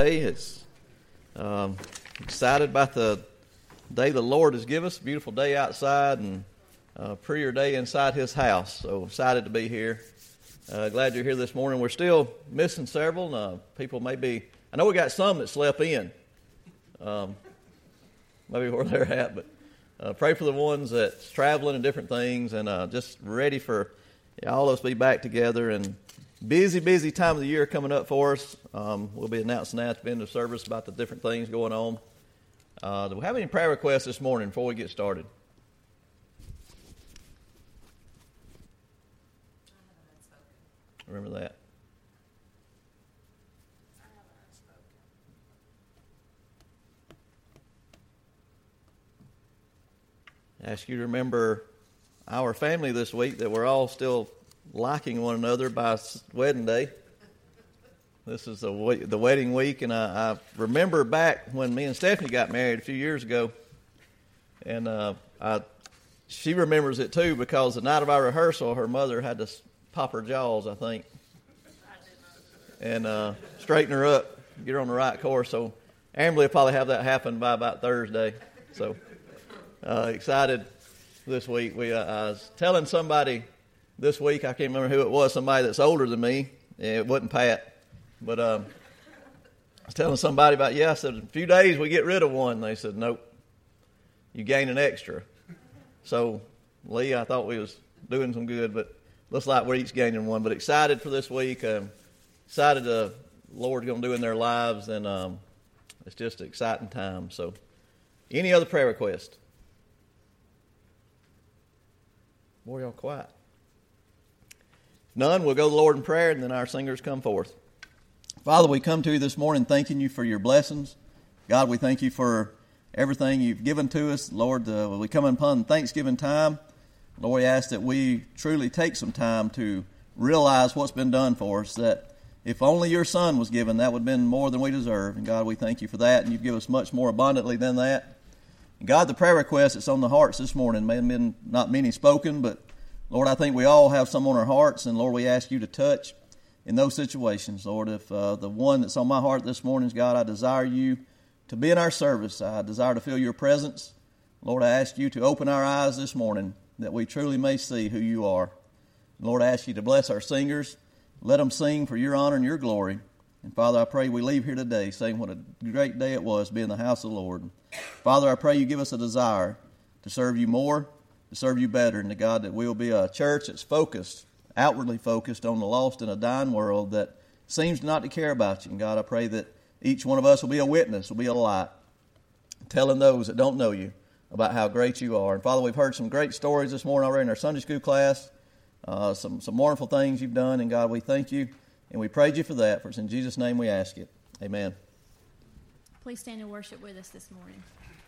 today. It's excited about the day the Lord has given us. Beautiful day outside and a prettier day inside His house. So excited to be here. Glad you're here this morning. We're still missing several. People may be, I know we got some that slept in. Maybe where they're at, but pray for the ones that's traveling and different things, and just ready for all of us to be back together. And busy time of the year coming up for us. We'll be announcing that at the end of the service about the different things going on. Do we have any prayer requests this morning before we get started? Remember that. I ask you to remember our family this week, that we're all still liking one another by wedding day. This is the wedding week, and I remember back when me and Stephanie got married a few years ago, and she remembers it too, because the night of our rehearsal, her mother had to pop her jaws, I think, and straighten her up, get her on the right course. So Amberly will probably have that happen by about Thursday. So excited this week. I was telling somebody this week, I can't remember who it was, somebody that's older than me. It wasn't Pat, but I was telling somebody about, I said, in a few days we get rid of one. They said, nope, you gain an extra. So Lee, I thought we was doing some good, but looks like we're each gaining one. But excited for this week. Excited the Lord's going to do in their lives, and it's just an exciting time. So any other prayer request? Boy, y'all quiet. None, we'll go to the Lord in prayer, and then our singers come forth. Father, we come to you this morning thanking you for your blessings. God, we thank you for everything you've given to us. Lord, we come upon Thanksgiving time. Lord, we ask that we truly take some time to realize what's been done for us, that if only your Son was given, that would have been more than we deserve. And God, we thank you for that, and you've given us much more abundantly than that. And God, the prayer request that's on the hearts this morning, may have been not many spoken, but Lord, I think we all have some on our hearts, and Lord, we ask you to touch in those situations. Lord, if the one that's on my heart this morning is, God, I desire you to be in our service. I desire to feel your presence. Lord, I ask you to open our eyes this morning, that we truly may see who you are. Lord, I ask you to bless our singers. Let them sing for your honor and your glory. And Father, I pray we leave here today saying what a great day it was to be in the house of the Lord. Father, I pray you give us a desire to serve you more, to serve you better, and to God, that we'll be a church that's focused, outwardly focused on the lost in a dying world that seems not to care about you. And God, I pray that each one of us will be a witness, will be a light, telling those that don't know you about how great you are. And Father, we've heard some great stories this morning already in our Sunday school class, some wonderful things you've done, and God, we thank you, and we praise you for that. For it's in Jesus' name we ask it. Amen. Please stand and worship with us this morning.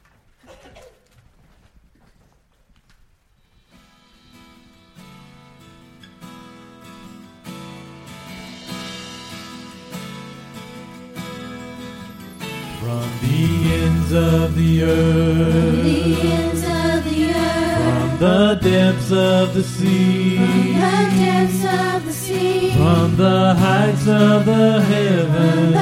From the ends of the earth, from the depths of the sea, from the heights of the heavens,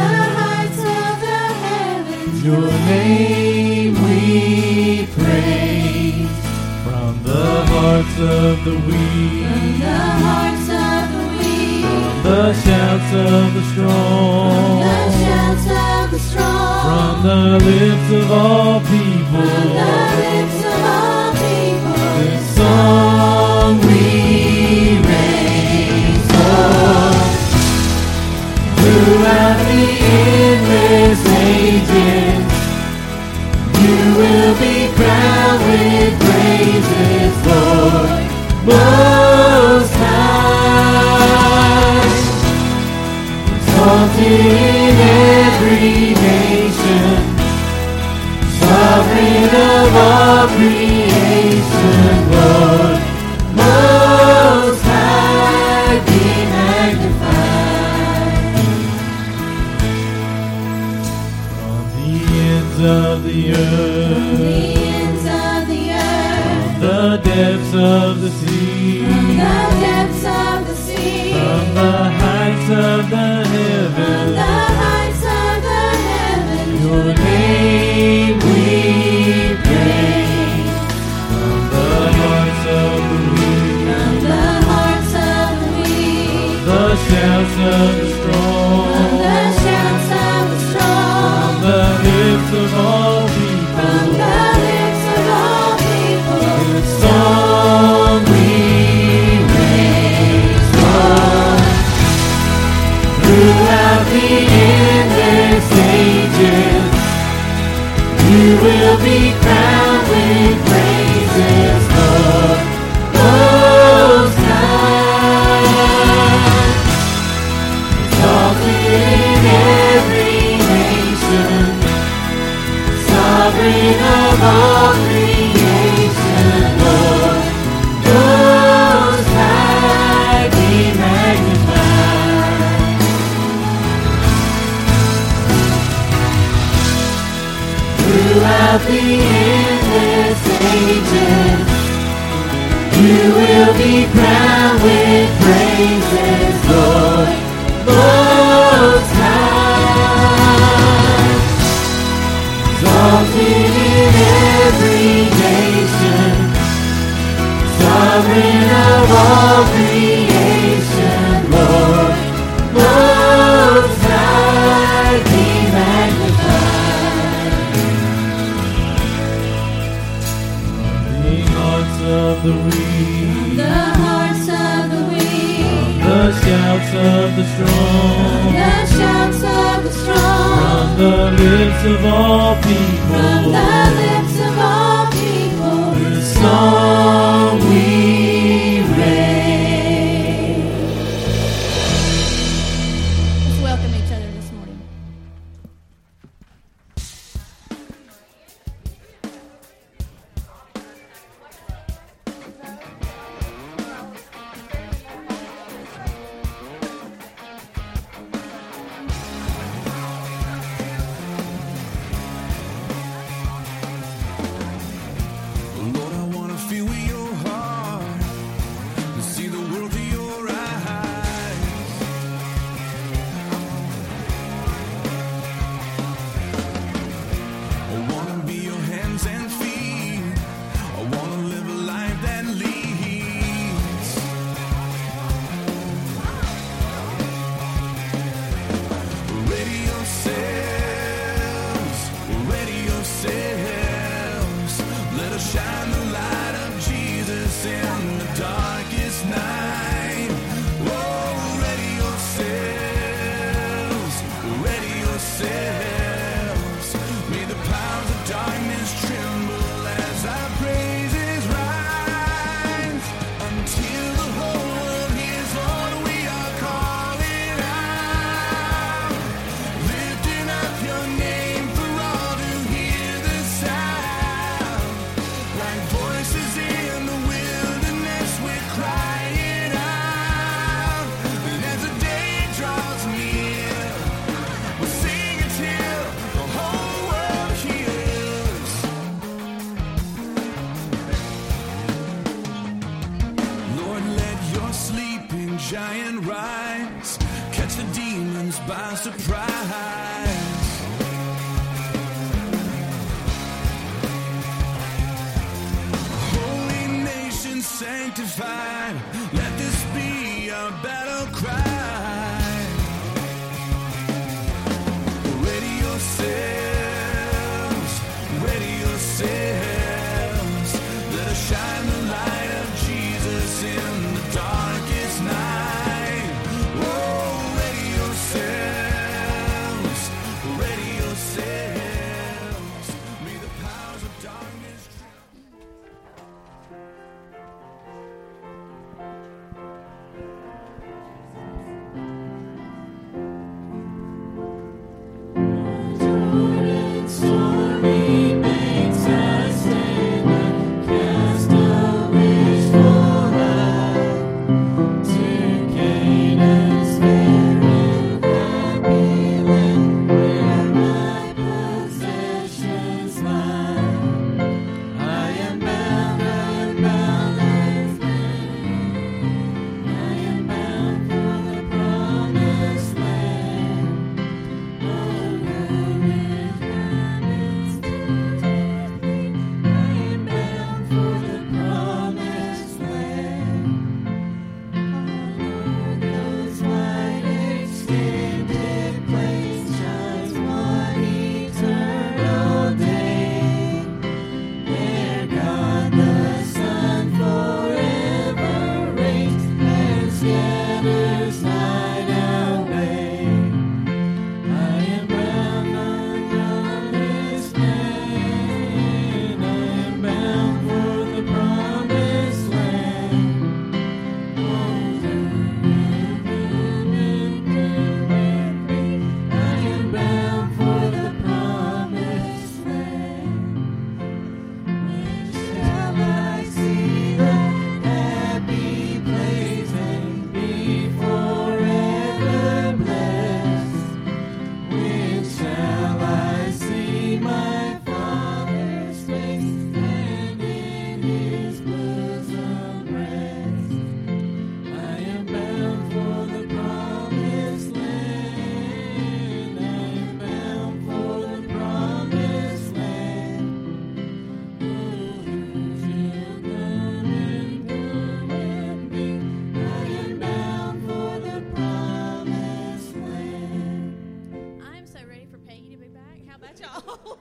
your name we praise. From the hearts of the weak, from the shouts of the strong, from the lips of all people, this song we raise. Throughout the endless ages, you will be crowned with praises, Lord Most High. Exalted in every nation, sovereign of all creation, Lord Most High, be magnified. From the ends of the earth, from the depths of the sea, from the heights of the heavens, of all creation, Lord, Most High, be magnified. Throughout the endless ages, you will be crowned with praises, Lord, Most High. Exalted in every nation, sovereign of all creation, Lord, Most High, be magnified. The hearts of the weak, The hearts of the weak, the shouts of the strong, the shouts of the strong, from the lips of all people, from the lips of all people, this song we raise. Let's welcome each other this morning. Lord, I want to feel your heart and see the world through your eyes. I want to be your hands and feet. I want to live a life that leads. Ready yourselves, ready yourselves. Let us shine the light of Jesus in the darkest night. Oh, ready yourselves, ready yourselves. May the powers of darkness tremble as our praises rise. Until the whole world hears, Lord, we are calling out. Lifting up your name for all to hear the sound. Like voices in the wilderness, we're crying out. And as the day draws near, we'll sing it till the whole world hears. Lord, let your sleeping giant rise. Catch the demons by surprise. Holy nation sanctified, let this be our battle cry. Ready yourselves, ready yourselves. Let us shine the light of Jesus in the darkest night. Oh, ready yourselves, That's all.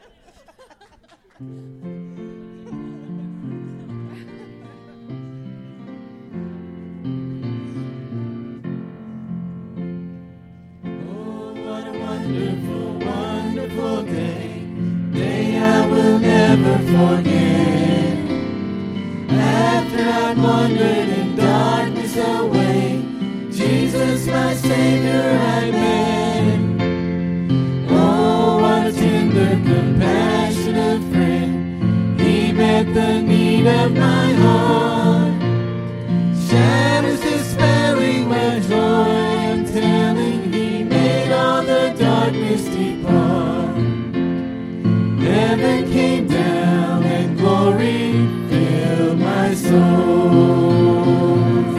Oh, what a wonderful, wonderful day. Day I will never forget. After I'd wandered in darkness away, Jesus, my Savior, I met. Oh, what a tender, compassionate friend. He met the need of my heart. Shadows dispelling my joy and telling He made all the darkness depart. Heaven came down and glory filled my soul.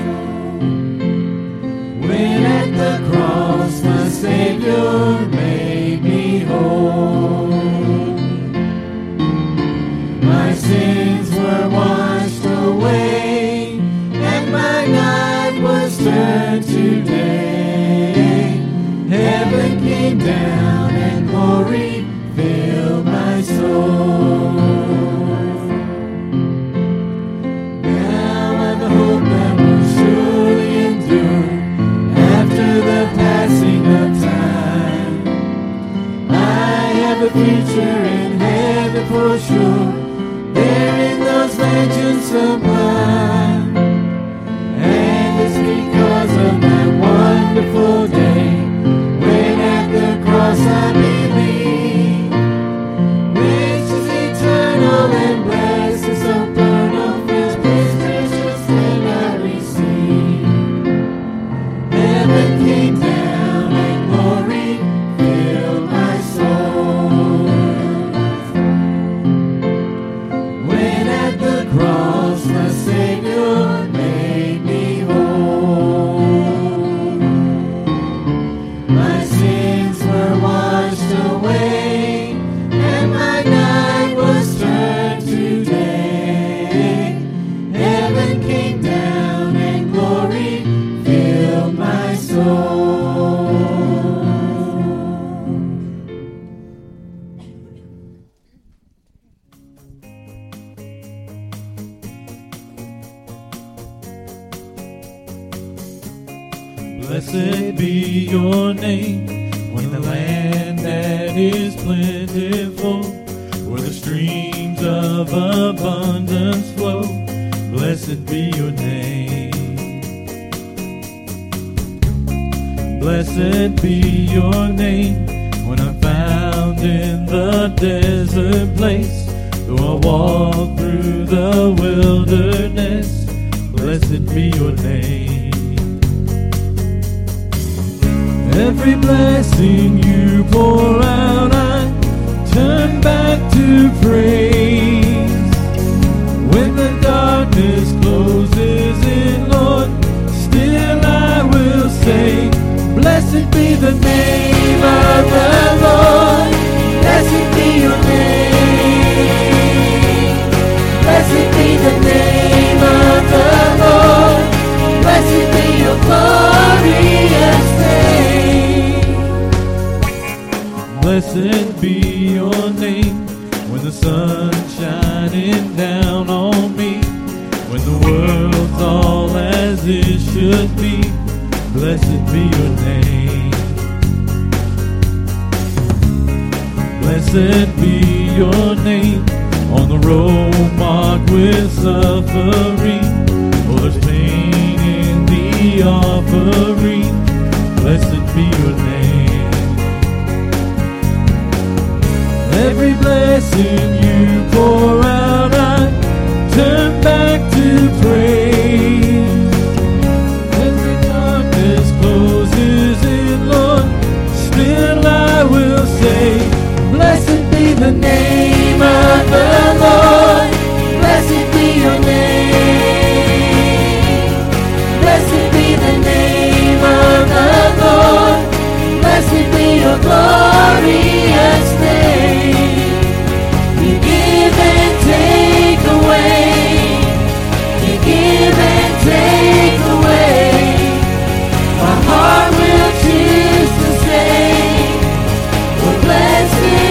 When at the cross my Savior made me whole. My sins were washed away and my night was turned to day. Heaven came down and glory filled my soul. Now I've a hope that will surely endure after the passing of time. I have a future in heaven for sure, there in those mansions sublime. And it's because of that wonderful day when at the cross I believe, which is eternal and blessed, so burn off His precious hand I receive. Heaven came down and glory filled my soul. When at the cross my Savior made me whole. My sins were washed away and my night was turned to day. Heaven came down and glory filled my soul. Blessed be your name when the land that is plentiful, where the streams of abundance flow. Blessed be your name. Blessed be your name when I'm found in the desert place, though I walk through the wilderness. Blessed be your name. Every blessing you pour out, I turn back to praise. When the darkness closes in, Lord, still I will say, blessed be the name of the Lord. Blessed be your name. Blessed be the name of the Lord. Blessed be your glorious name. Blessed be your name when the sun's shining down on me, when the world's all as it should be. Blessed be your name. Blessed be your name on the road marked with suffering. Oh, there's pain in the offering. Blessed be your name. Every blessing you pour out, I turn back to praise. Every darkness closes in, Lord, still I will say, blessed be the name of the Lord. Blessed be your name. Blessed be the name of the Lord. Blessed be your glorious name. You give and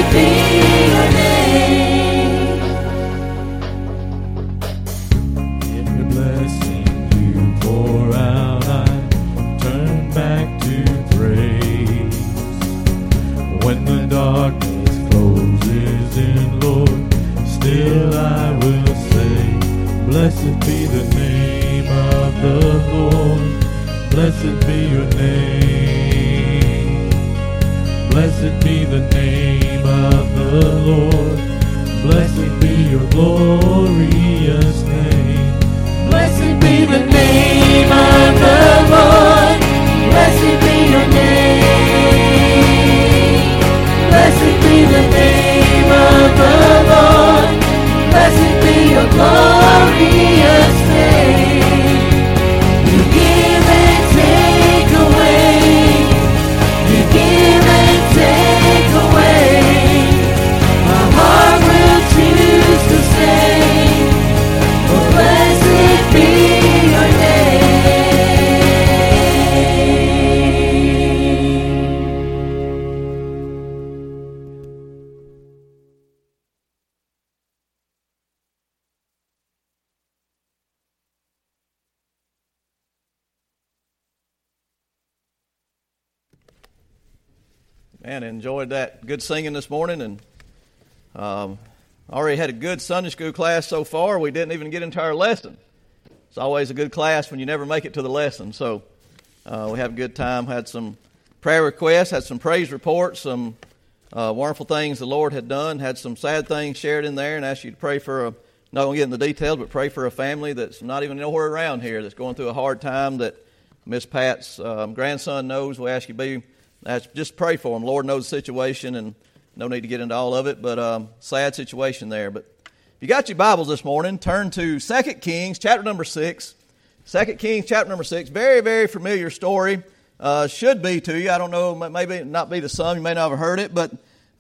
be your name. Every blessing you pour out, I turn back to praise. When the darkness closes in, Lord, still I will say, blessed be the name of the Lord. Blessed be your name. Blessed be the name of the Lord. Blessed be your glorious name. Blessed be the name of the Lord. Blessed be your name. Blessed be the name of the Lord. Blessed be your glorious name. You give and take away. You give and take away. My heart will choose to say, oh, blessed be your name. Man, enjoyed that good singing this morning, and already had a good Sunday school class so far. We didn't even get into our lesson. It's always a good class when you never make it to the lesson. So we had a good time, had some prayer requests, had some praise reports, some wonderful things the Lord had done, had some sad things shared in there, and asked you to pray for, not going to get into the details, but pray for a family that's not even nowhere around here that's going through a hard time that Miss Pat's grandson knows. We ask you to just pray for them. Lord knows the situation, and no need to get into all of it, but sad situation there. But if you got your Bibles this morning, turn to 2 Kings chapter number 6. 2 Kings chapter number 6, very, very familiar story. Should be to you. I don't know, maybe not be to some. You may not have heard it, but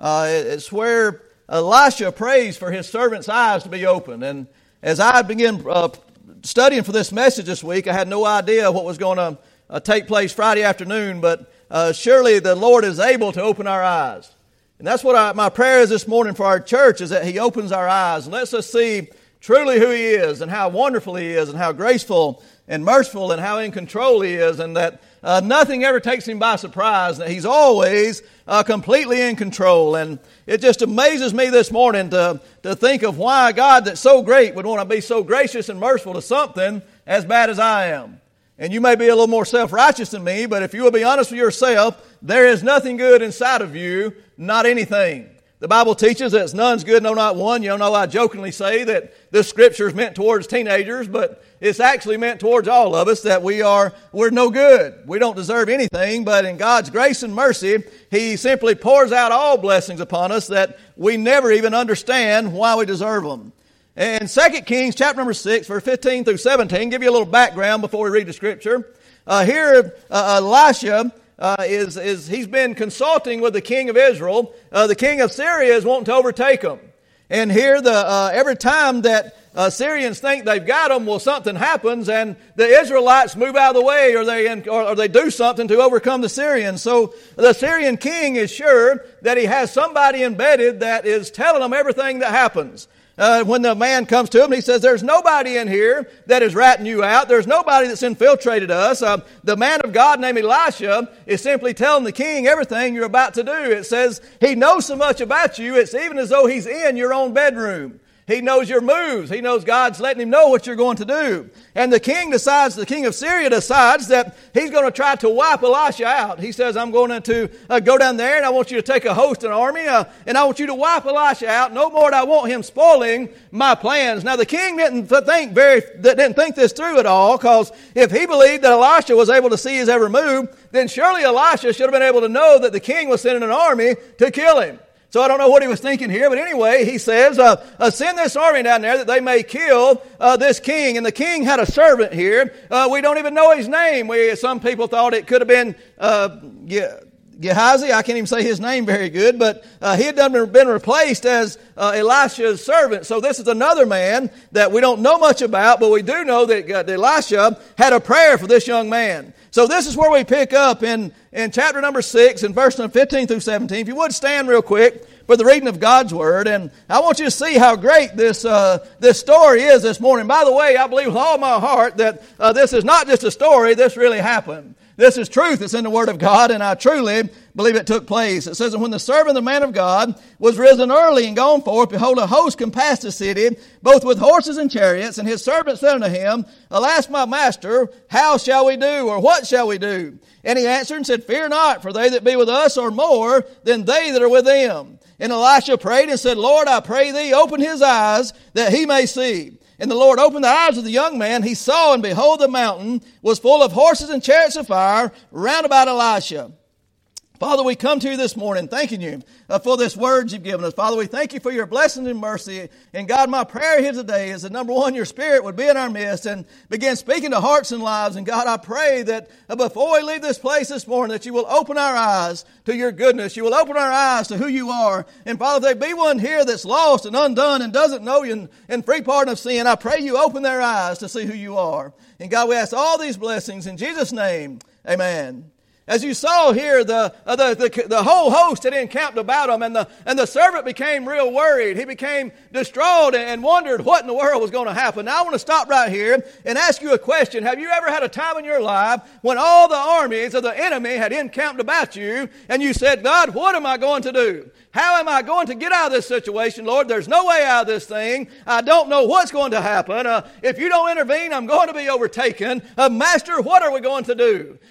it's where Elisha prays for his servant's eyes to be opened. And as I began studying for this message this week, I had no idea what was going to take place Friday afternoon, but surely the Lord is able to open our eyes. And that's what my prayer is this morning for our church, is that He opens our eyes and lets us see truly who He is and how wonderful He is and how graceful and merciful and how in control He is, and that nothing ever takes Him by surprise, and that He's always completely in control. And it just amazes me this morning to think of why God that's so great would want to be so gracious and merciful to something as bad as I am. And you may be a little more self-righteous than me, but if you will be honest with yourself, there is nothing good inside of you, not anything. The Bible teaches that none's good, no, not one. You know, I jokingly say that this scripture is meant towards teenagers, but it's actually meant towards all of us, that we're no good. We don't deserve anything, but in God's grace and mercy, He simply pours out all blessings upon us that we never even understand why we deserve them. In 2 Kings chapter number 6, verse 15 through 17, give you a little background before we read the scripture. Here, Elisha he's been consulting with the king of Israel. The king of Syria is wanting to overtake him. And here, every time that Syrians think they've got them, well, something happens, and the Israelites move out of the way, or they do something to overcome the Syrians. So the Syrian king is sure that he has somebody embedded that is telling them everything that happens. When the man comes to him, he says, there's nobody in here that is ratting you out. There's nobody that's infiltrated us. The man of God named Elisha is simply telling the king everything you're about to do. It says he knows so much about you, it's even as though he's in your own bedroom. He knows your moves. He knows God's letting him know what you're going to do. And the king of Syria decides that he's going to try to wipe Elisha out. He says, I'm going to go down there, and I want you to take a host and army, and I want you to wipe Elisha out. No more do I want him spoiling my plans. Now, the king didn't think this through at all, because if he believed that Elisha was able to see his every move, then surely Elisha should have been able to know that the king was sending an army to kill him. So I don't know what he was thinking here, but anyway, he says, send this army down there that they may kill this king. And the king had a servant here. We don't even know his name. Some people thought it could have been Gehazi, I can't even say his name very good, but he had been replaced as Elisha's servant. So this is another man that we don't know much about, but we do know that Elisha had a prayer for this young man. So this is where we pick up in chapter number 6 and verse number 15 through 17. If you would stand real quick for the reading of God's Word. And I want you to see how great this story is this morning. By the way, I believe with all my heart that this is not just a story, this really happened. This is truth that's in the Word of God, and I truly believe it took place. It says, "And when the servant of the man of God was risen early and gone forth, behold, a host compassed the city, both with horses and chariots. And his servant said unto him, Alas, my master, how shall we do, or what shall we do? And he answered and said, Fear not, for they that be with us are more than they that are with them. And Elisha prayed and said, Lord, I pray thee, open his eyes, that he may see. And the Lord opened the eyes of the young man. He saw, and behold, the mountain was full of horses and chariots of fire round about Elisha." Father, we come to you this morning thanking you for this word you've given us. Father, we thank you for your blessings and mercy. And God, my prayer here today is that, number one, your Spirit would be in our midst and begin speaking to hearts and lives. And God, I pray that before we leave this place this morning, that you will open our eyes to your goodness. You will open our eyes to who you are. And Father, if there be one here that's lost and undone and doesn't know you and free pardon of sin, I pray you open their eyes to see who you are. And God, we ask all these blessings in Jesus' name. Amen. As you saw here, the whole host had encamped about him, and the servant became real worried. He became distraught and wondered what in the world was going to happen. Now I want to stop right here and ask you a question. Have you ever had a time in your life when all the armies of the enemy had encamped about you, and you said, God, what am I going to do? How am I going to get out of this situation, Lord? There's no way out of this thing. I don't know what's going to happen. If you don't intervene, I'm going to be overtaken. Master, what are we going to do?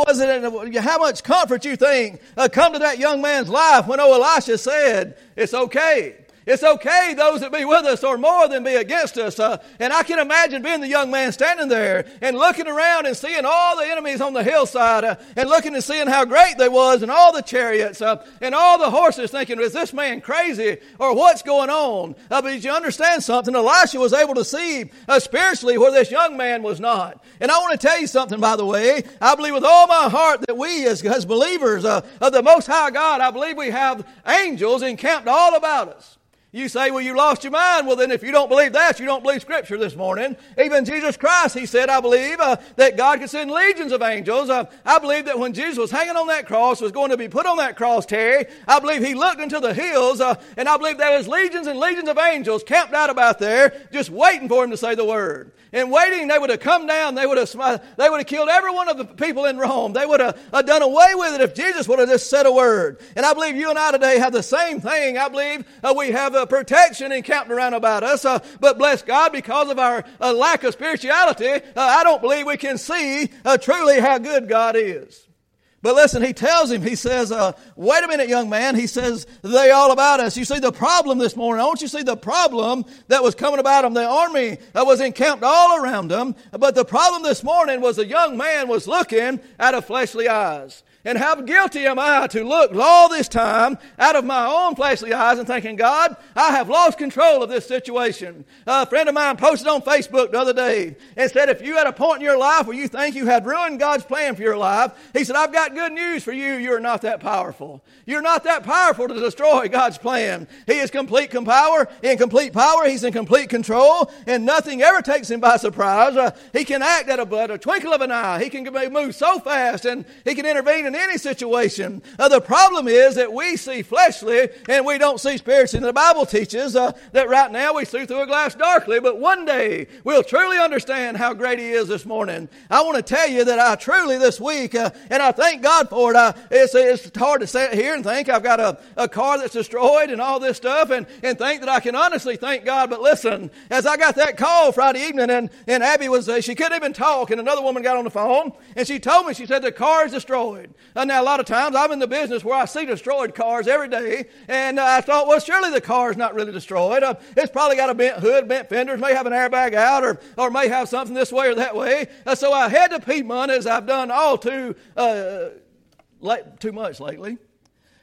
How much comfort you think come to that young man's life when Elisha said, it's okay. It's okay, those that be with us are more than be against us. And I can imagine being the young man standing there and looking around and seeing all the enemies on the hillside and looking and seeing how great they was and all the chariots and all the horses, thinking, is this man crazy or what's going on? But you understand something? Elisha was able to see spiritually where this young man was not. And I want to tell you something, by the way. I believe with all my heart that we as believers of the Most High God, I believe we have angels encamped all about us. You say, well, you lost your mind. Well, then if you don't believe that, you don't believe Scripture this morning. Even Jesus Christ, He said, I believe that God could send legions of angels. I believe that when Jesus was hanging on that cross, was going to be put on that cross, Terry, I believe He looked into the hills, and I believe there was legions and legions of angels camped out about there, just waiting for Him to say the word. And waiting, they would have come down, they would have killed every one of the people in Rome. They would have done away with it if Jesus would have just said a word. And I believe you and I today have the same thing. I believe we have protection encamped around about us. But bless God, because of our lack of spirituality, I don't believe we can see truly how good God is. But listen, he tells him, he says, wait a minute, young man. He says, they all about us. You see the problem this morning. I want you to see the problem that was coming about them. The army was encamped all around them. But the problem this morning was the young man was looking out of fleshly eyes. And how guilty am I to look all this time out of my own fleshly eyes and thinking, God, I have lost control of this situation. A friend of mine posted on Facebook the other day and said, if you had a point in your life where you think you had ruined God's plan for your life, he said, I've got good news for you. You're not that powerful. You're not that powerful to destroy God's plan. He is complete power. In complete power, He's in complete control, and nothing ever takes Him by surprise. He can act at a twinkle of an eye. He can move so fast, and He can intervene in any situation. The problem is that we see fleshly and we don't see spiritually. And the Bible teaches that right now we see through a glass darkly, but one day we'll truly understand how great He is this morning. I want to tell you that I truly this week, and I thank God for it, it's hard to sit here and think I've got a car that's destroyed and all this stuff and think that I can honestly thank God. But listen, as I got that call Friday evening and Abby she couldn't even talk, and another woman got on the phone and she told me, she said the car is destroyed. Now, a lot of times I'm in the business where I see destroyed cars every day, and I thought, well, surely the car is not really destroyed. It's probably got a bent hood, bent fenders, may have an airbag out, or may have something this way or that way. So I had to Piedmont, as I've done all too much lately.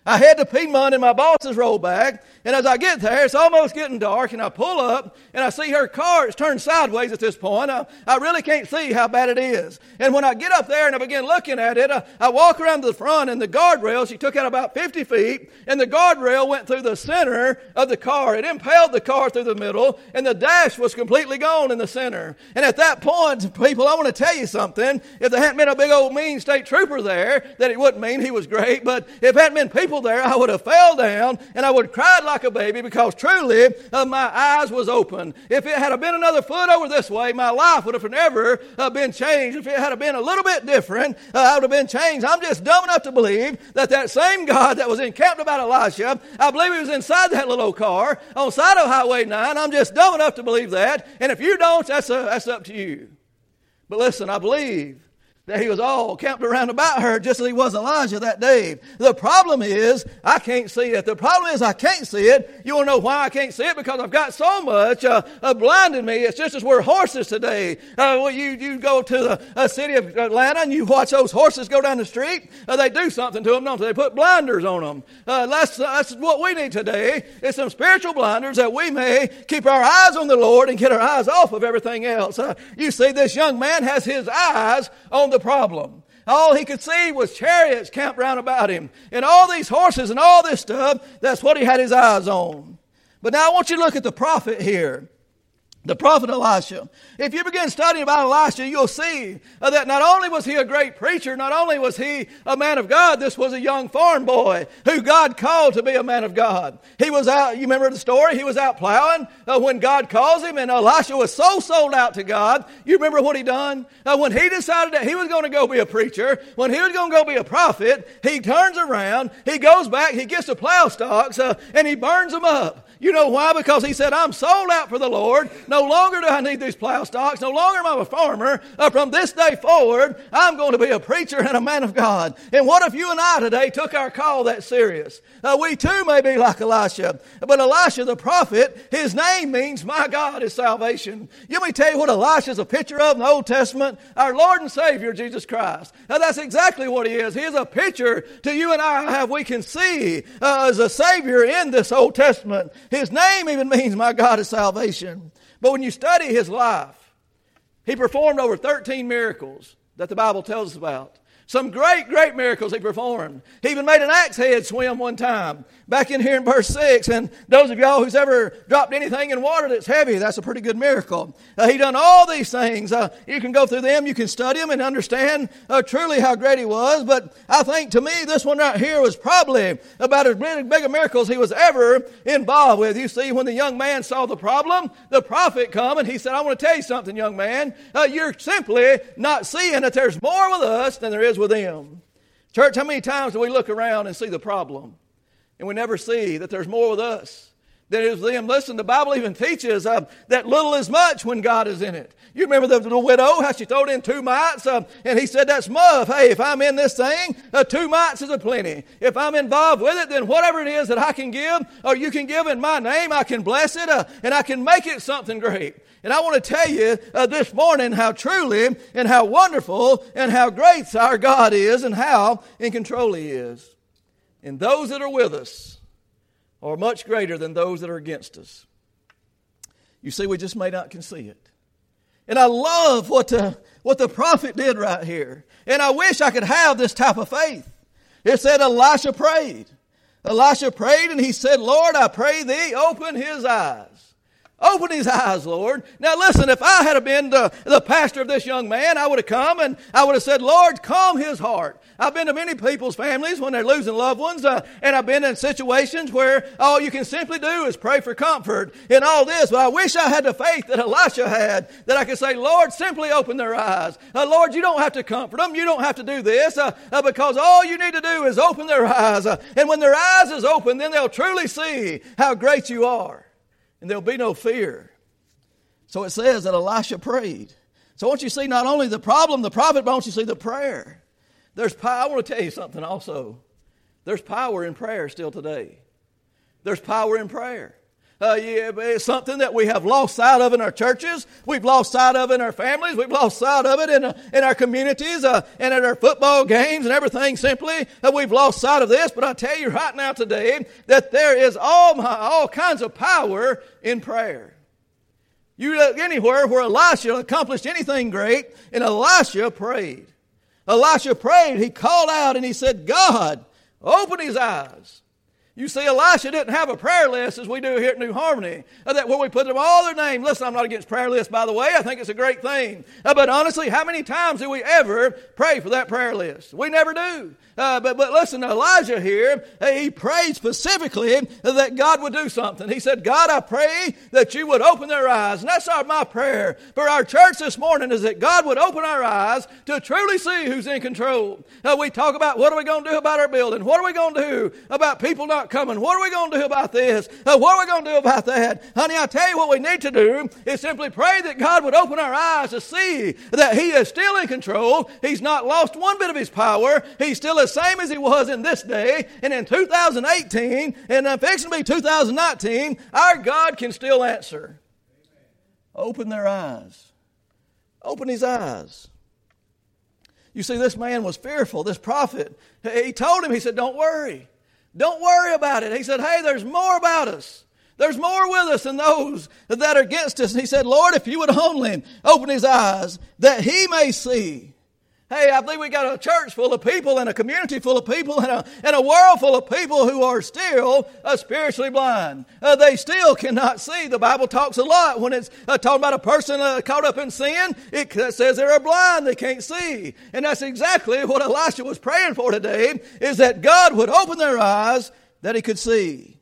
I head to Piedmont in my boss's rollback, and as I get there, it's almost getting dark, and I pull up, and I see her car. It's turned sideways at this point. I really can't see how bad it is. And when I get up there and I begin looking at it, I walk around to the front, and the guardrail, she took out about 50 feet, and the guardrail went through the center of the car. It impaled the car through the middle, and the dash was completely gone in the center. And at that point, people, I want to tell you something. If there hadn't been a big old mean state trooper there, that it wouldn't mean he was great, but if there hadn't been people there, I would have fell down and I would have cried like a baby, because truly my eyes was open. If it had been another foot over this way, my life would have never been changed. If it had been a little bit different, I would have been changed. I'm just dumb enough to believe that same God that was encamped about Elisha, I believe he was inside that little old car on the side of Highway 9. I'm just dumb enough to believe that. And if you don't, that's up to you. But listen, I believe that he was all camped around about her just as he was Elijah that day. The problem is, I can't see it. The problem is, I can't see it. You want to know why I can't see it? Because I've got so much blinding me. It's just as we're horses today. You go to the city of Atlanta and you watch those horses go down the street. They do something to them, don't they? They put blinders on them. That's what we need today, is some spiritual blinders that we may keep our eyes on the Lord and get our eyes off of everything else. You see, this young man has his eyes on the problem. All he could see was chariots camped round about him, and all these horses and all this stuff. That's what he had his eyes on. But now I want you to look at the prophet here. The prophet Elisha. If you begin studying about Elisha, you'll see that not only was he a great preacher, not only was he a man of God, this was a young farm boy who God called to be a man of God. He was out, you remember the story? He was out plowing when God calls him, and Elisha was so sold out to God. You remember what he done? When he decided that he was going to go be a preacher, when he was going to go be a prophet, he turns around, he goes back, he gets the plow stalks, and he burns them up. You know why? Because he said, I'm sold out for the Lord. No longer do I need these plow stocks. No longer am I a farmer. From this day forward, I'm going to be a preacher and a man of God. And what if you and I today took our call that serious? We too may be like Elisha. But Elisha the prophet, his name means my God is salvation. Let me tell you what Elisha is a picture of in the Old Testament. Our Lord and Savior, Jesus Christ. Now that's exactly what he is. He is a picture to you and I how we can see as a Savior in this Old Testament. His name even means my God is salvation. But when you study his life, he performed over 13 miracles that the Bible tells us about. Some great, great miracles he performed. He even made an axe head swim one time. Back in here in verse 6. And those of y'all who's ever dropped anything in water that's heavy, that's a pretty good miracle. He done all these things. You can go through them. You can study them and understand truly how great he was. But I think to me, this one right here was probably about as big a miracle as he was ever involved with. You see, when the young man saw the problem, the prophet come and he said, I want to tell you something, young man. You're simply not seeing that there's more with us than there is with them. Church, how many times do we look around and see the problem and we never see that there's more with us than is with them? Listen, the Bible even teaches that little is much when God is in it. You remember the little widow, how she throwed in 2 mites, and he said, that's muff. Hey, if I'm in this thing, 2 mites is a plenty. If I'm involved with it, then whatever it is that I can give, or you can give in my name, I can bless it, and I can make it something great. And I want to tell you this morning how truly and how wonderful and how great our God is and how in control he is. And those that are with us are much greater than those that are against us. You see, we just may not can see it. And I love what the prophet did right here. And I wish I could have this type of faith. It said Elisha prayed. Elisha prayed and he said, Lord, I pray thee, open his eyes. Open his eyes, Lord. Now listen, if I had been the pastor of this young man, I would have come and I would have said, Lord, calm his heart. I've been to many people's families when they're losing loved ones, and I've been in situations where all you can simply do is pray for comfort in all this. But I wish I had the faith that Elisha had, that I could say, Lord, simply open their eyes. Lord, you don't have to comfort them. You don't have to do this, because all you need to do is open their eyes. And when their eyes is open, then they'll truly see how great you are. And there'll be no fear. So it says that Elisha prayed. So I want you to see not only the problem, the prophet, but I want you to see the prayer. There's power. I want to tell you something also. There's power in prayer still today. There's power in prayer. It's something that we have lost sight of in our churches. We've lost sight of in our families. We've lost sight of it in our communities and at our football games and everything. Simply, we've lost sight of this. But I tell you right now today that there is all kinds of power in prayer. You look anywhere where Elisha accomplished anything great, and Elisha prayed. Elisha prayed. He called out and he said, God, open his eyes. You see, Elisha didn't have a prayer list as we do here at New Harmony, that where we put them all their name. Listen, I'm not against prayer lists, by the way. I think it's a great thing. But honestly, how many times do we ever pray for that prayer list? We never do. But listen, Elijah here, he prayed specifically that God would do something. He said, God, I pray that you would open their eyes. And that's my prayer for our church this morning, is that God would open our eyes to truly see who's in control. We talk about what are we going to do about our building? What are we going to do about people not coming? What are we going to do about this? What are we going to do about that? Honey, I tell you what we need to do is simply pray that God would open our eyes to see that He is still in control. He's not lost one bit of His power. He's still the same as He was in this day and in 2018 and fixing to be 2019. Our God can still answer. Open their eyes. Open His eyes. You see, this man was fearful, this prophet. He told him, he said, don't worry. Don't worry about it. He said, hey, there's more about us. There's more with us than those that are against us. And he said, Lord, if you would only open his eyes that he may see. Hey, I believe we got a church full of people and a community full of people and a world full of people who are still spiritually blind. They still cannot see. The Bible talks a lot when it's talking about a person caught up in sin. It says they're blind, they can't see. And that's exactly what Elisha was praying for today, is that God would open their eyes that he could see.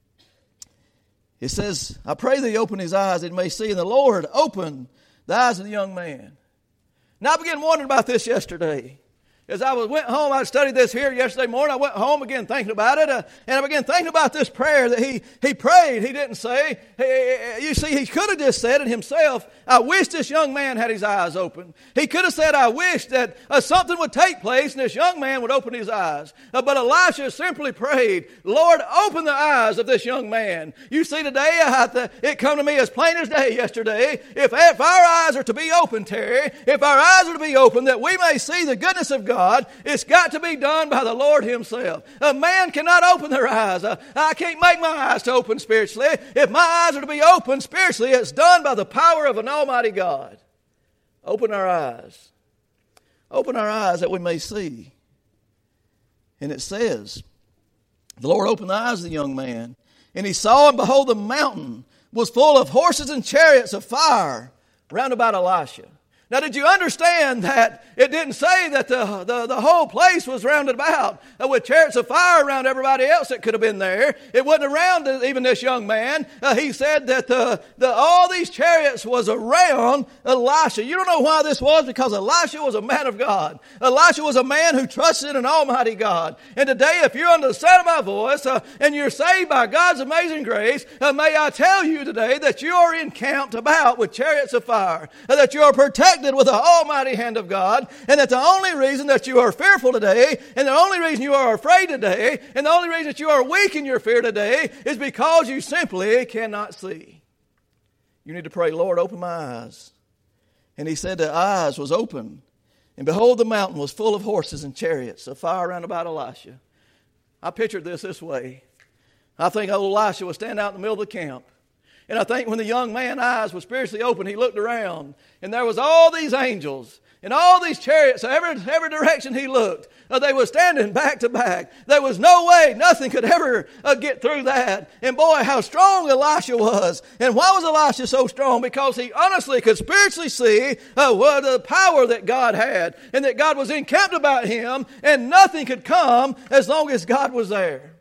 It says, I pray that he open his eyes that he may see. And the Lord opened the eyes of the young man. Now, I began wondering about this yesterday. As I went home, I studied this here yesterday morning. I went home again thinking about it, and I began thinking about this prayer that he prayed. He didn't say, you see, he could have just said it himself, I wish this young man had his eyes open. He could have said, I wish that something would take place and this young man would open his eyes. But Elisha simply prayed, Lord, open the eyes of this young man. You see, today, it come to me as plain as day yesterday. If our eyes are to be open, Terry, if our eyes are to be open, that we may see the goodness of God, it's got to be done by the Lord himself. A man cannot open their eyes. I can't make my eyes to open spiritually. If my eyes are to be open spiritually, it's done by the power of an almighty God. Open our eyes. Open our eyes that we may see. And it says, the Lord opened the eyes of the young man, and he saw, and behold, the mountain was full of horses and chariots of fire round about Elisha. Now, did you understand that it didn't say that the whole place was rounded about with chariots of fire around everybody else that could have been there? It wasn't around even this young man. He said that all these chariots was around Elisha. You don't know why this was? Because Elisha was a man of God. Elisha was a man who trusted in an almighty God. And today, if you're under the sound of my voice and you're saved by God's amazing grace, may I tell you today that you are encamped about with chariots of fire, that you are protected with the almighty hand of God, and that the only reason that you are fearful today, and the only reason you are afraid today, and the only reason that you are weak in your fear today is because you simply cannot see. You need to pray, Lord, open my eyes. And he said the eyes was open, and behold, the mountain was full of horses and chariots of fire round about Elisha. I pictured this way. I think old Elisha was standing out in the middle of the camp. And I think when the young man's eyes were spiritually open, he looked around, and there was all these angels and all these chariots, every direction he looked. They were standing back to back. There was no way nothing could ever get through that. And boy, how strong Elisha was. And why was Elisha so strong? Because he honestly could spiritually see the power that God had, and that God was encamped about him, and nothing could come as long as God was there.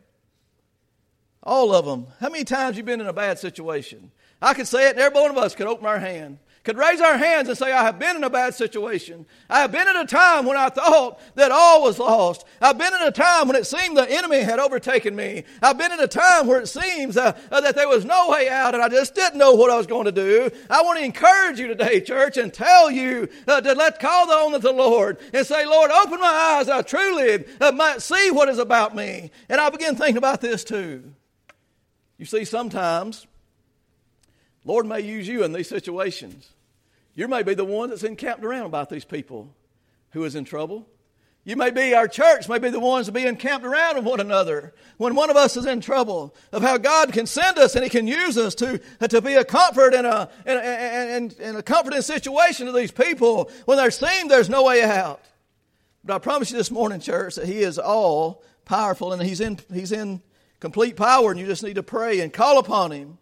All of them. How many times have you been in a bad situation? I could say it, and every one of us could open our hand, could raise our hands and say, I have been in a bad situation. I have been in a time when I thought that all was lost. I've been in a time when it seemed the enemy had overtaken me. I've been in a time where it seems that there was no way out, and I just didn't know what I was going to do. I want to encourage you today, church, and tell you to call on the Lord and say, Lord, open my eyes. I truly might see what is about me. And I began thinking about this too. You see, sometimes Lord may use you in these situations. You may be the one that's encamped around about these people who is in trouble. You may be, our church may be the ones to be encamped around with one another when one of us is in trouble, of how God can send us and He can use us to be a comfort and a comforting situation to these people when there seems there's no way out. But I promise you this morning, church, that He is all powerful and He's in complete power, and you just need to pray and call upon Him.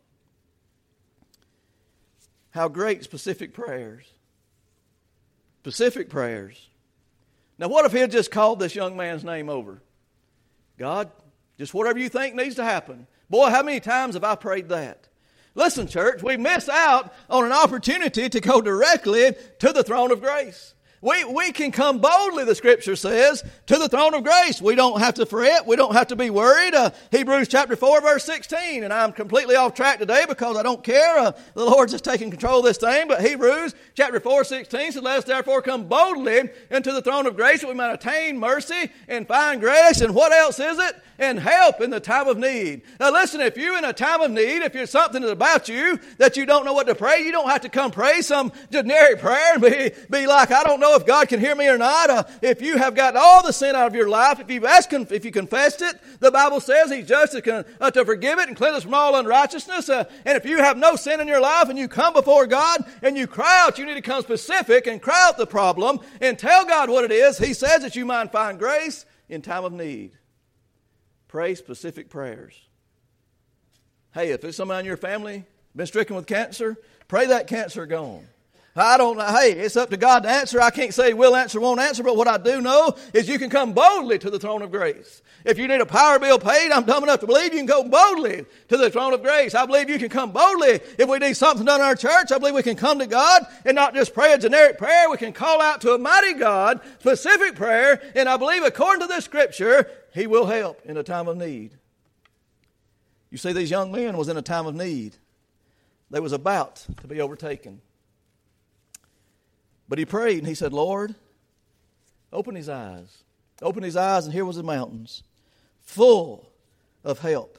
How great specific prayers. Specific prayers. Now, what if He had just called this young man's name over? God, just whatever you think needs to happen. Boy, how many times have I prayed that? Listen, church, we miss out on an opportunity to go directly to the throne of grace. We can come boldly, the Scripture says, to the throne of grace. We don't have to fret. We don't have to be worried. Hebrews chapter 4, verse 16. And I'm completely off track today because I don't care. The Lord's just taking control of this thing. But Hebrews chapter 4, 16 said, let us therefore come boldly into the throne of grace that we might attain mercy and find grace. And what else is it? And help in the time of need. Now listen, if you're in a time of need, if there's something about you that you don't know what to pray, you don't have to come pray some generic prayer and be like, I don't know if God can hear me or not. If you have gotten all the sin out of your life, if you confessed it, the Bible says He's just to forgive it and cleanse us from all unrighteousness. And if you have no sin in your life and you come before God and you cry out, you need to come specific and cry out the problem and tell God what it is. He says that you might find grace in time of need. Pray specific prayers. Hey, if it's somebody in your family been stricken with cancer, pray that cancer gone. I don't know. Hey, it's up to God to answer. I can't say He will answer, won't answer, but what I do know is you can come boldly to the throne of grace. If you need a power bill paid, I'm dumb enough to believe you can go boldly to the throne of grace. I believe you can come boldly. If we need something done in our church, I believe we can come to God and not just pray a generic prayer. We can call out to a mighty God, specific prayer, and I believe according to this Scripture, He will help in a time of need. You see, these young men was in a time of need. They was about to be overtaken. But he prayed and he said, Lord, open his eyes. Open his eyes, and here was the mountains, full of help.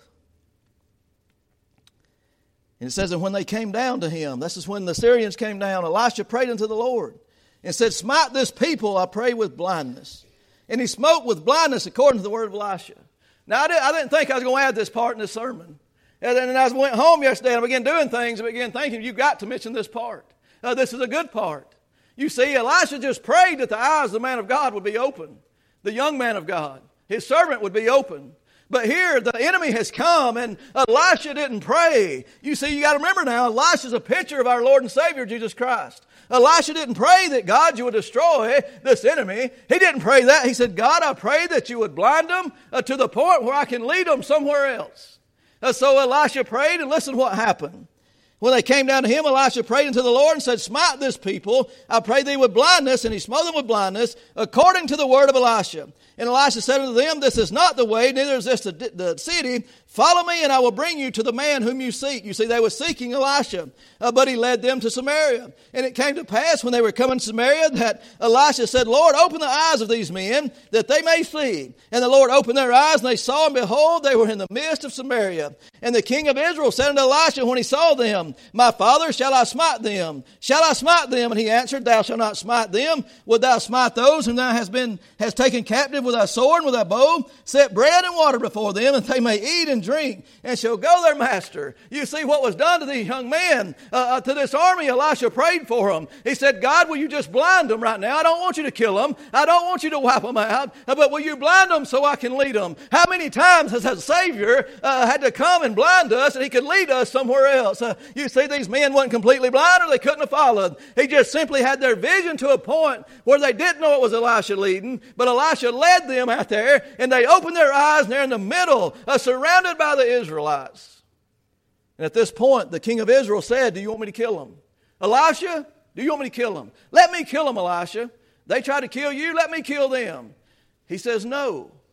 And it says that when they came down to him, this is when the Syrians came down, Elisha prayed unto the Lord and said, smite this people, I pray, with blindness. And he smote with blindness according to the word of Elisha. Now, I didn't think I was going to add this part in this sermon. And then as I went home yesterday and I began doing things, I began thinking, you've got to mention this part. This is a good part. You see, Elisha just prayed that the eyes of the man of God would be open. The young man of God. His servant would be open. But here, the enemy has come, and Elisha didn't pray. You see, you got to remember now, Elisha is a picture of our Lord and Savior, Jesus Christ. Elisha didn't pray that God, you would destroy this enemy. He didn't pray that. He said, God, I pray that you would blind them to the point where I can lead them somewhere else. So Elisha prayed, and listen what happened. When they came down to him, Elisha prayed unto the Lord and said, smite this people, I pray thee with blindness. And he smote them with blindness, according to the word of Elisha. And Elisha said unto them, this is not the way, neither is this the city. Follow me, and I will bring you to the man whom you seek. You see, they were seeking Elisha, but he led them to Samaria. And it came to pass, when they were coming to Samaria, that Elisha said, Lord, open the eyes of these men, that they may see. And the Lord opened their eyes, and they saw, and behold, they were in the midst of Samaria. And the king of Israel said unto Elisha, when he saw them, my father, shall I smite them? Shall I smite them? And he answered, thou shalt not smite them. Wilt thou smite those whom thou hast taken captive with thy sword and with thy bow? Set bread and water before them, and they may eat and drink, and shall go their master. You see what was done to these young men, to this army. Elisha prayed for them. He said, God, will you just blind them right now? I don't want you to kill them. I don't want you to wipe them out, but will you blind them so I can lead them? How many times has that Savior had to come and blind us, and he could lead us somewhere else? You see, these men weren't completely blind, or they couldn't have followed. He just simply had their vision to a point where they didn't know it was Elisha leading, but Elisha led them out there, and they opened their eyes, and they're in the middle, surrounded by the Israelites. And at this point, the king of Israel said, do you want me to kill them? Elisha, do you want me to kill them? Let me kill them, Elisha. They try to kill you, let me kill them. He says, no.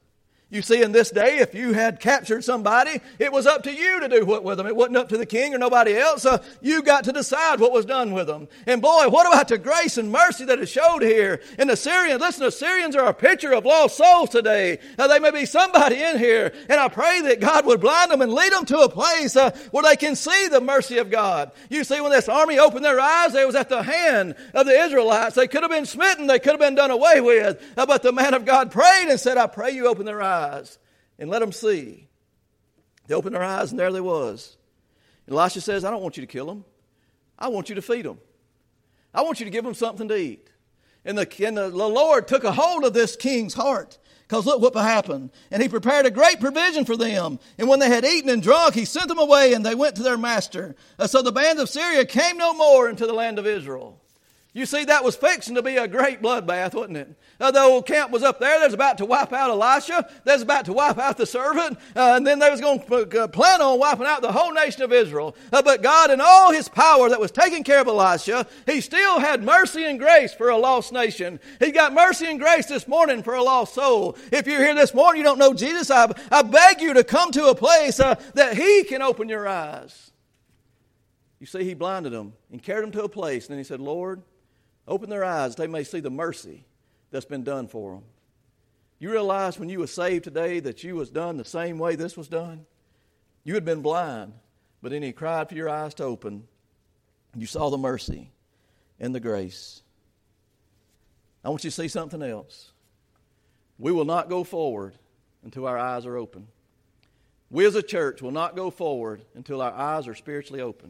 You see, in this day, if you had captured somebody, it was up to you to do what with them. It wasn't up to the king or nobody else. You got to decide what was done with them. And boy, what about the grace and mercy that is showed here? And the Syrians, listen, the Syrians are a picture of lost souls today. Now, they may be somebody in here, and I pray that God would blind them and lead them to a place where they can see the mercy of God. You see, when this army opened their eyes, they was at the hand of the Israelites. They could have been smitten. They could have been done away with. But the man of God prayed and said, I pray you open their eyes and let them see. They opened their eyes, and there they was. And Elisha says, I don't want you to kill them. I want you to feed them. I want you to give them something to eat. And the Lord took a hold of this king's heart, because look what happened. And he prepared a great provision for them. And when they had eaten and drunk, he sent them away, and they went to their master. So the band of Syria came no more into the land of Israel. You see, that was fixing to be a great bloodbath, wasn't it? The old camp was up there. They was about to wipe out Elisha. They was about to wipe out the servant. And then they was going to plan on wiping out the whole nation of Israel. But God, in all his power that was taking care of Elisha, he still had mercy and grace for a lost nation. He got mercy and grace this morning for a lost soul. If you're here this morning, you don't know Jesus, I beg you to come to a place that he can open your eyes. You see, he blinded them and carried them to a place. And then he said, Lord, open their eyes, they may see the mercy that's been done for them. You realize when you were saved today that you was done the same way this was done? You had been blind, but then he cried for your eyes to open. You saw the mercy and the grace. I want you to see something else. We will not go forward until our eyes are open. We as a church will not go forward until our eyes are spiritually open.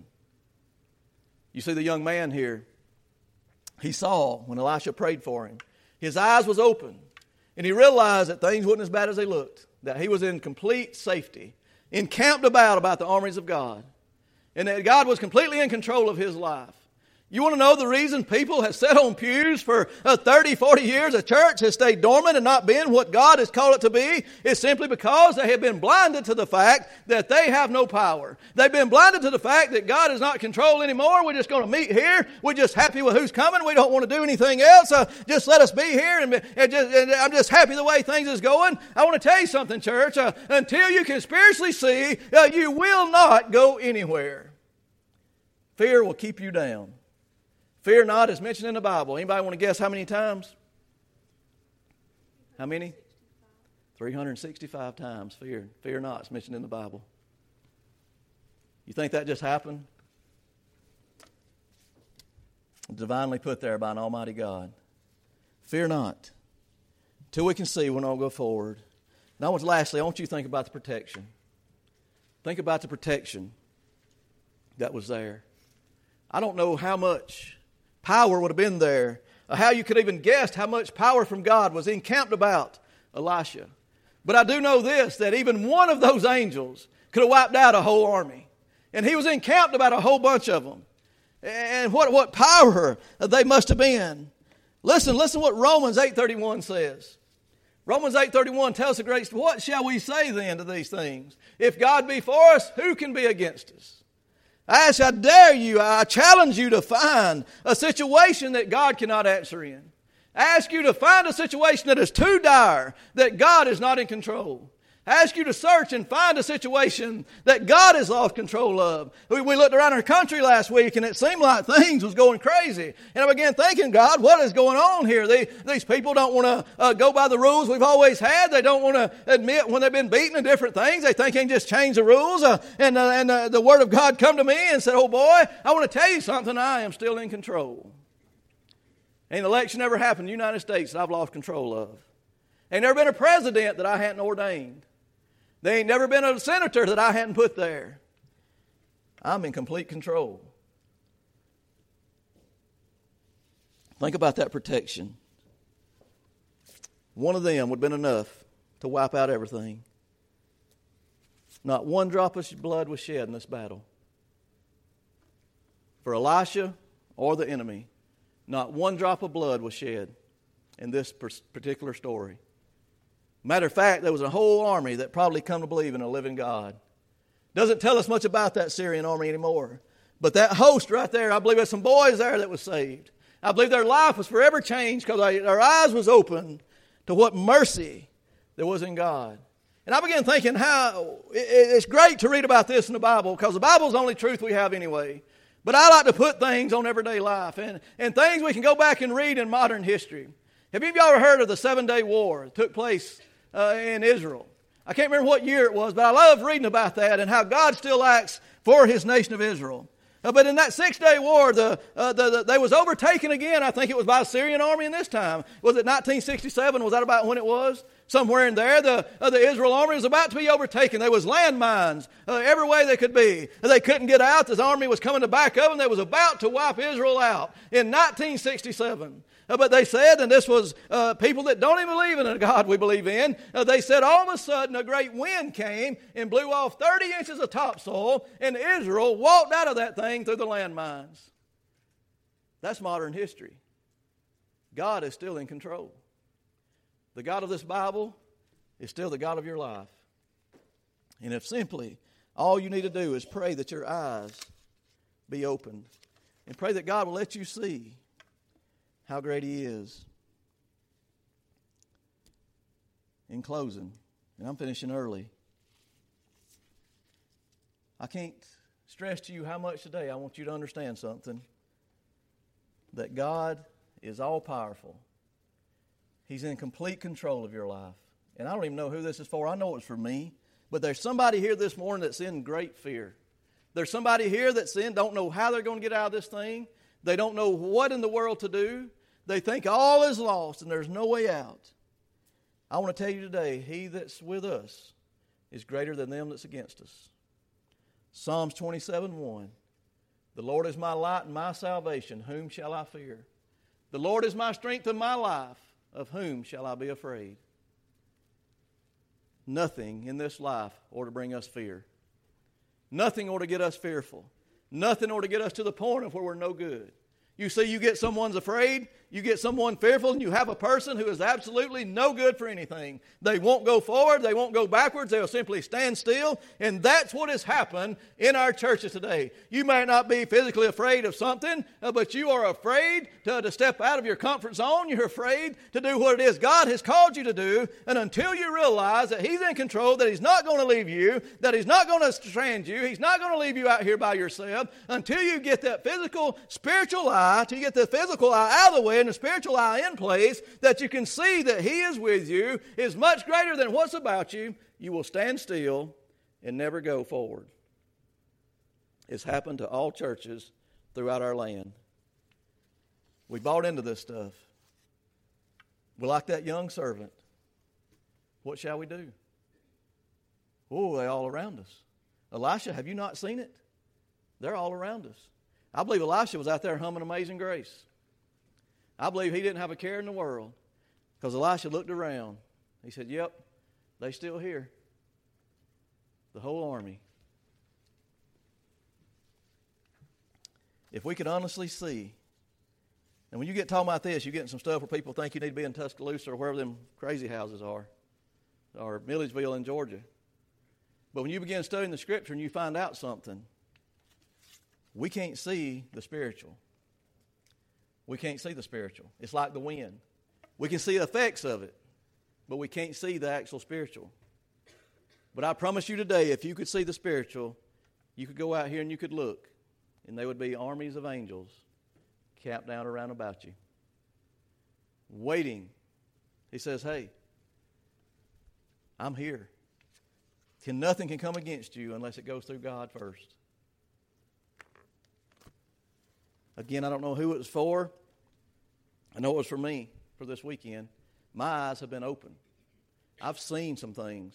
You see the young man here, he saw when Elisha prayed for him. His eyes was open, and he realized that things wasn't as bad as they looked, that he was in complete safety, encamped about the armies of God, and that God was completely in control of his life. You want to know the reason people have sat on pews for 30, 40 years? A church has stayed dormant and not been what God has called it to be. It's simply because they have been blinded to the fact that they have no power. They've been blinded to the fact that God is not in control anymore. We're just going to meet here. We're just happy with who's coming. We don't want to do anything else. Just let us be here, and I'm just happy the way things is going. I want to tell you something, church. Until you can spiritually see, you will not go anywhere. Fear will keep you down. Fear not is mentioned in the Bible. Anybody want to guess how many times? How many? 365 times. Fear not is mentioned in the Bible. You think that just happened? Divinely put there by an almighty God. Fear not. Till we can see, we'll not go forward. Now, lastly, I want you to think about the protection. Think about the protection that was there. I don't know how much power would have been there, or how you could even guess how much power from God was encamped about Elisha. But I do know this, that even one of those angels could have wiped out a whole army. And he was encamped about a whole bunch of them. And what power they must have been. Listen what Romans 8:31 says. Romans 8:31 tells the great, what shall we say then to these things? If God be for us, who can be against us? I dare you, I challenge you to find a situation that God cannot answer in. I ask you to find a situation that is too dire, that God is not in control. I ask you to search and find a situation that God has lost control of. We looked around our country last week, and it seemed like things was going crazy. And I began thinking, God, what is going on here? These people don't want to go by the rules we've always had. They don't want to admit when they've been beaten and different things. They think they can just change the rules. And the Word of God come to me and said, oh boy, I want to tell you something. I am still in control. Ain't an election ever happened in the United States that I've lost control of. Ain't never been a president that I hadn't ordained. There ain't never been a senator that I hadn't put there. I'm in complete control. Think about that protection. One of them would have been enough to wipe out everything. Not one drop of blood was shed in this battle. For Elisha or the enemy, not one drop of blood was shed in this particular story. Matter of fact, there was a whole army that probably come to believe in a living God. Doesn't tell us much about that Syrian army anymore. But that host right there, I believe there's some boys there that was saved. I believe their life was forever changed because their eyes was open to what mercy there was in God. And I began thinking how it's great to read about this in the Bible, because the Bible is the only truth we have anyway. But I like to put things on everyday life and things we can go back and read in modern history. Have you ever heard of the 7-Day War that took place in Israel? I can't remember what year it was, but I love reading about that and how God still acts for His nation of Israel. But in that 6-day war, they was overtaken again. I think it was by a Syrian army in this time. Was it 1967? Was that about when it was? Somewhere in there, the Israel army was about to be overtaken. There was landmines every way they could be. They couldn't get out. This army was coming to back of them. They was about to wipe Israel out in 1967. But they said, and this was people that don't even believe in a God we believe in, they said all of a sudden a great wind came and blew off 30 inches of topsoil, and Israel walked out of that thing through the landmines. That's modern history. God is still in control. The God of this Bible is still the God of your life. And if simply all you need to do is pray that your eyes be opened and pray that God will let you see how great He is. In closing, and I'm finishing early, I can't stress to you how much today I want you to understand something. That God is all-powerful. He's in complete control of your life. And I don't even know who this is for. I know it's for me. But there's somebody here this morning that's in great fear. There's somebody here that's don't know how they're going to get out of this thing. They don't know what in the world to do. They think all is lost and there's no way out. I want to tell you today, He that's with us is greater than them that's against us. Psalms 27:1. The Lord is my light and my salvation. Whom shall I fear? The Lord is my strength and my life. Of whom shall I be afraid? Nothing in this life ought to bring us fear. Nothing ought to get us fearful. Nothing ought to get us to the point of where we're no good. You see, you get someone's afraid, you get someone fearful, and you have a person who is absolutely no good for anything. They won't go forward, they won't go backwards, they'll simply stand still, and that's what has happened in our churches today. You may not be physically afraid of something, but you are afraid to step out of your comfort zone. You're afraid to do what it is God has called you to do, and until you realize that He's in control, that He's not going to leave you, that He's not going to strand you, He's not going to leave you out here by yourself, until you get that physical, spiritual eye, till you get the physical eye out of the way and the spiritual eye in place, that you can see that He is with you, is much greater than what's about you, you will stand still and never go forward. It's happened to all churches throughout our land. We bought into this stuff. We're like that young servant. What shall we do? Oh, they're all around us. Elisha, have you not seen it? They're all around us. I believe Elisha was out there humming Amazing Grace. I believe he didn't have a care in the world, because Elisha looked around. He said, yep, they still here. The whole army. If we could honestly see, and when you get talking about this, you're getting some stuff where people think you need to be in Tuscaloosa or wherever them crazy houses are, or Milledgeville in Georgia. But when you begin studying the Scripture and you find out something, we can't see the spiritual. We can't see the spiritual. It's like the wind. We can see the effects of it, but we can't see the actual spiritual. But I promise you today, if you could see the spiritual, you could go out here and you could look, and there would be armies of angels camped down around about you, waiting. He says, hey, I'm here. Nothing can come against you unless it goes through God first. Again, I don't know who it was for. I know it was for me for this weekend. My eyes have been opened. I've seen some things.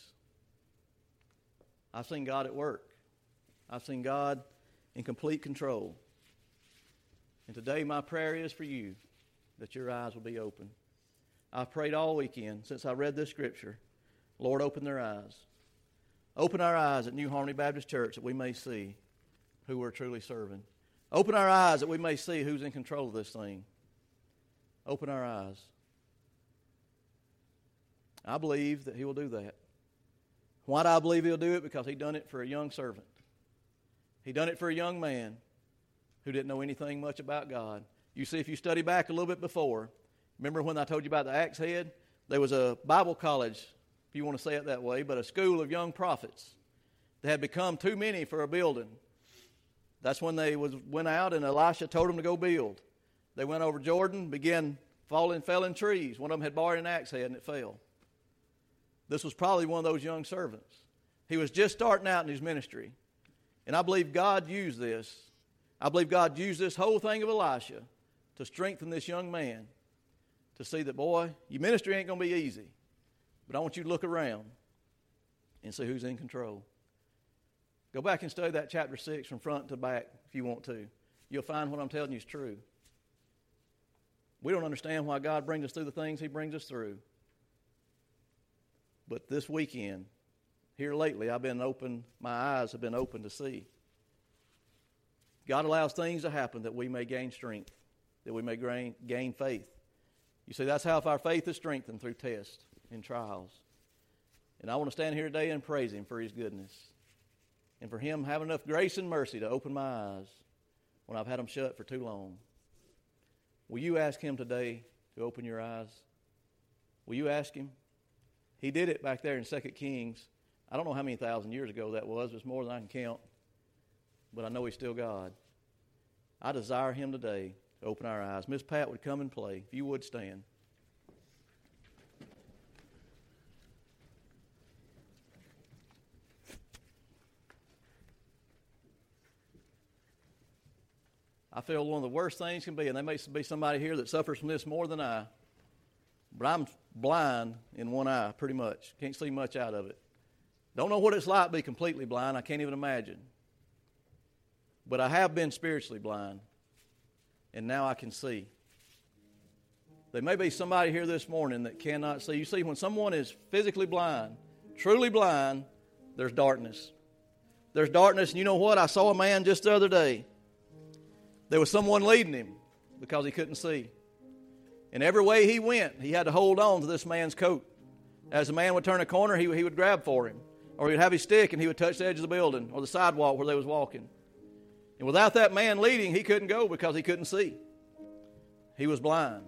I've seen God at work. I've seen God in complete control. And today my prayer is for you that your eyes will be open. I've prayed all weekend since I read this scripture. Lord, open their eyes. Open our eyes at New Harmony Baptist Church that we may see who we're truly serving. Open our eyes that we may see who's in control of this thing. Open our eyes. I believe that He will do that. Why do I believe He'll do it? Because He done it for a young servant. He done it for a young man who didn't know anything much about God. You see, if you study back a little bit before, remember when I told you about the axe head? There was a Bible college if you want to say it that way, but a school of young prophets that had become too many for a building. That's when they went out and Elisha told them to go build. They went over Jordan, fell in trees. One of them had borrowed an axe head and it fell. This was probably one of those young servants. He was just starting out in his ministry. And I believe God used this. I believe God used this whole thing of Elisha to strengthen this young man to see that, boy, your ministry ain't going to be easy. But I want you to look around and see who's in control. Go back and study that chapter 6 from front to back if you want to. You'll find what I'm telling you is true. We don't understand why God brings us through the things He brings us through. But this weekend, here lately, my eyes have been open to see. God allows things to happen that we may gain strength, that we may gain faith. You see, that's how our faith is strengthened, through tests and trials. And I want to stand here today and praise Him for His goodness and for Him having enough grace and mercy to open my eyes when I've had them shut for too long. Will you ask Him today to open your eyes? Will you ask Him? He did it back there in 2 Kings. I don't know how many thousand years ago that was. It's more than I can count. But I know He's still God. I desire Him today to open our eyes. Miss Pat would come and play. If you would stand. I feel one of the worst things can be, and there may be somebody here that suffers from this more than I, but I'm blind in one eye pretty much. Can't see much out of it. Don't know what it's like to be completely blind. I can't even imagine. But I have been spiritually blind, and now I can see. There may be somebody here this morning that cannot see. You see, when someone is physically blind, truly blind, there's darkness. There's darkness, and you know what? I saw a man just the other day. There was someone leading him because he couldn't see. And every way he went, he had to hold on to this man's coat. As the man would turn a corner, he would grab for him. Or he would have his stick and he would touch the edge of the building or the sidewalk where they was walking. And without that man leading, he couldn't go because he couldn't see. He was blind.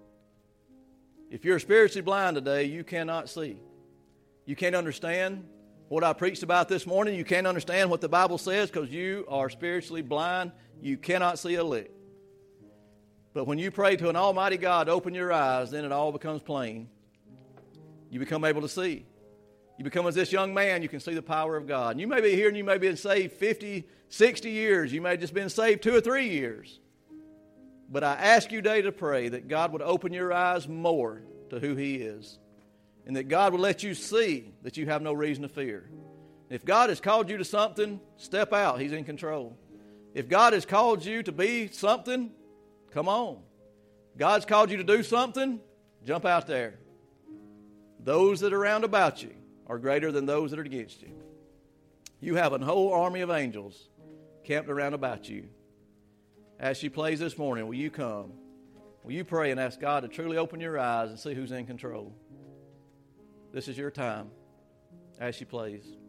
If you're spiritually blind today, you cannot see. You can't understand what I preached about this morning. You can't understand what the Bible says because you are spiritually blind. You cannot see a lick. But when you pray to an almighty God to open your eyes, then it all becomes plain. You become able to see. You become as this young man, you can see the power of God. And you may be here and you may have been saved 50, 60 years. You may have just been saved 2 or 3 years. But I ask you today to pray that God would open your eyes more to who He is. And that God would let you see that you have no reason to fear. If God has called you to something, step out. He's in control. If God has called you to be something, come on. God's called you to do something, jump out there. Those that are round about you are greater than those that are against you. You have a whole army of angels camped around about you. As she plays this morning, will you come? Will you pray and ask God to truly open your eyes and see who's in control? This is your time as she plays.